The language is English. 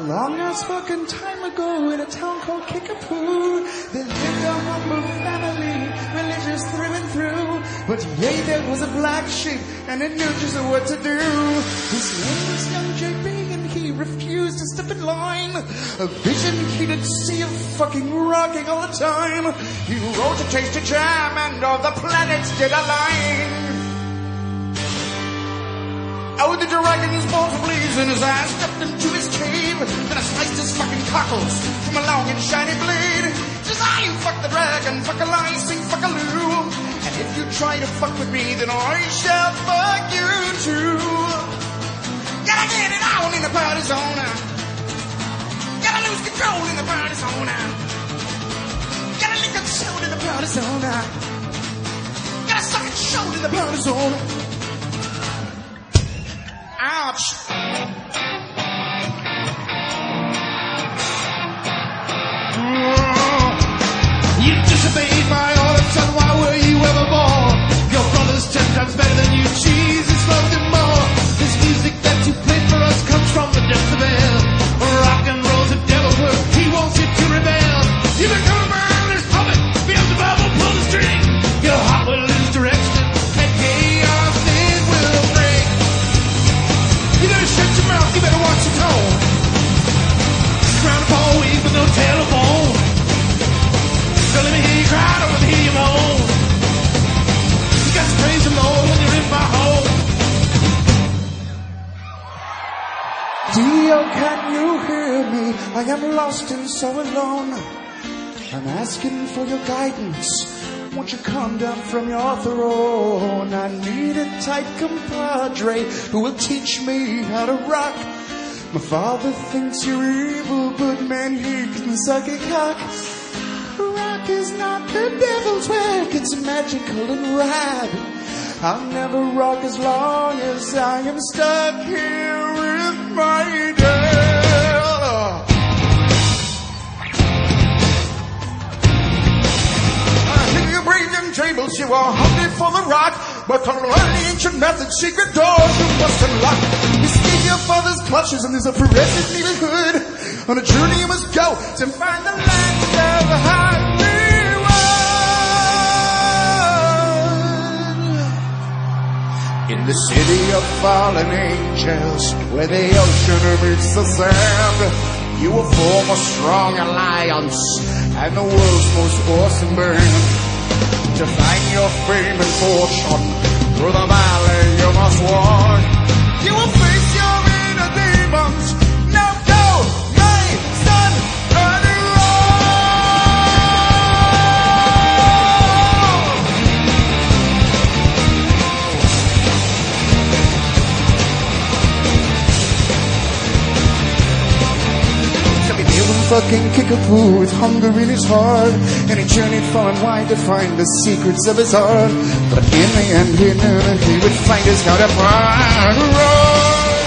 long ass fucking time ago in a town called Kickapoo, there lived a humble family, religious through and through. But yea, there was a black sheep, and it knew just what to do. His name was young JB, and he refused to step in line. A vision he did see of fucking rocking all the time. He rose to taste a jam, and all the planets did align. Oh, the dragon, his balls were blazing as I stepped into his cave. Then I sliced his fucking cockles from a long and shiny blade. Says, ah, you fuck the dragon, fuck a lie, sing fuck a loo. And if you try to fuck with me, then I shall fuck you too. Gotta get it on in the party zone. Gotta lose control in the party zone. Gotta lick and shout in the party zone. Gotta suck and shout in the party zone. Ouch! You disobeyed my order, son. Why were you ever born? Your brother's 10 times better than you. Jesus loved him more. This music that you played for us comes from the depths of hell. Rock and roll's a devil's work. He wants you to rebel. You become a murderous puppet. Feel the bubble, pull the string. Your heart will lose direction. And chaos it will break. You better shut your mouth, you better watch your tone. Crown of all weed with no tail or bone. Don't let me hear you cry, don't let me hear you moan. You got to praise the Lord when you're in my home. Dio, can you hear me? I am lost and so alone. I'm asking for your guidance. Won't you come down from your throne? I need a tight compadre who will teach me how to rock. My father thinks you're evil, but man, he can suck a cock. Rock is not the devil's work, it's magical and rad. I'll never rock as long as I am stuck here with my dad. Breaking tables, you are hungry for the rock, but to learn the ancient methods, secret doors you must unlock. Escape your father's clutches, and there's a progressive neighborhood. On a journey you must go to find the land of Hollywood. In the city of fallen angels, where the ocean meets the sand, you will form a strong alliance and the world's most awesome band. To find your fame and fortune, through the valley you must walk. You will face your inner demons. Now go, my son, run it fucking Kickapoo with hunger in his heart, and he journeyed far and wide to find the secrets of his art. But in the end he knew that he would find his counterpart.